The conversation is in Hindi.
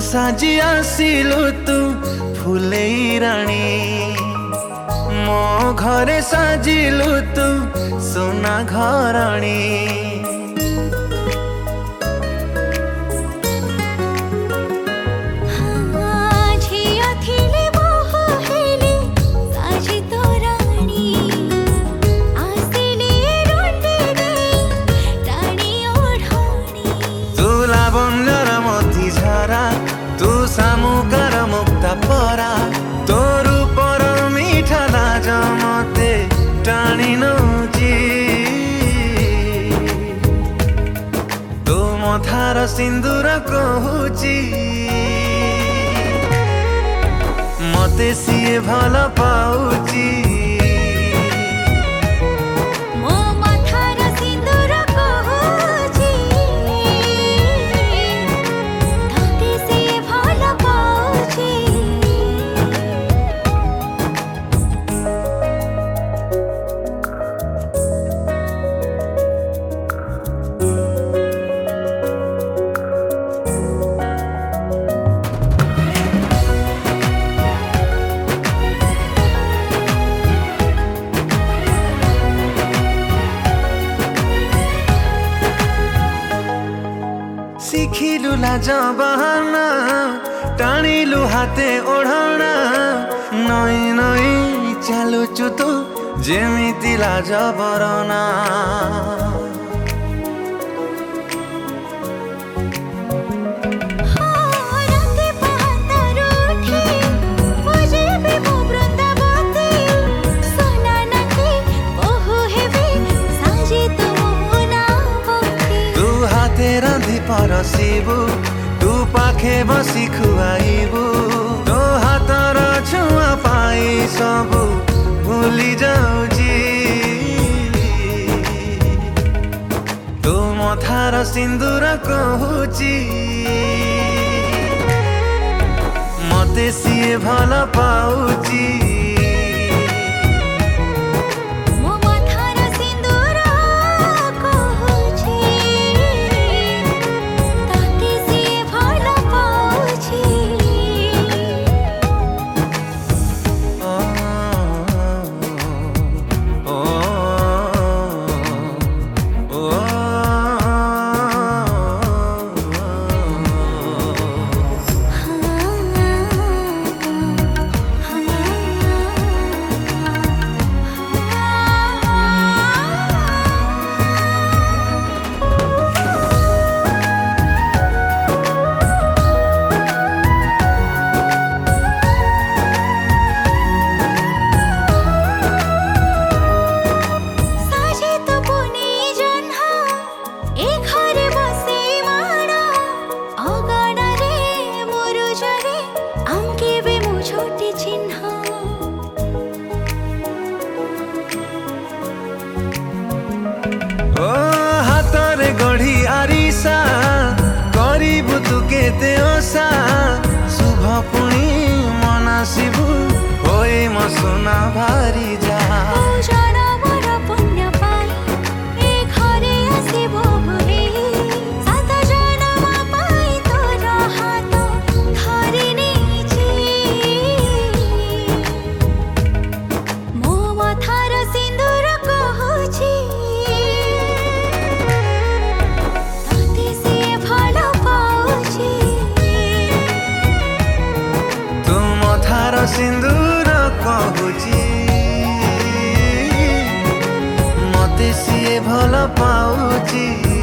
साजी आसिलु तू फुलेई राणी मो घरे साजिलु तू सोना घराणी तू सामुकार मुक्ता परा तोर पर मीठा लाज मते टाणी नौची तू मथार सिंदूर कहूची मते सिए भल पाउची शिखिलु लाज बहाना टाणिलु हाते ओढ़ाना नई नई चालुचु तू जेमिति लाज बरना परसिबु तू पाखे बसी खुआइबु तो हातर छुआ पाई सबु भूली जाउची तू मथार सिंदूर कहूची मते सिए भल पाउची गढ़ी आरिसा करिबु तू केते ओसा शुभ पुणी मनासिबु होई म सोना भारी जा सिंदूर कहूची मते सिए भल पाउची।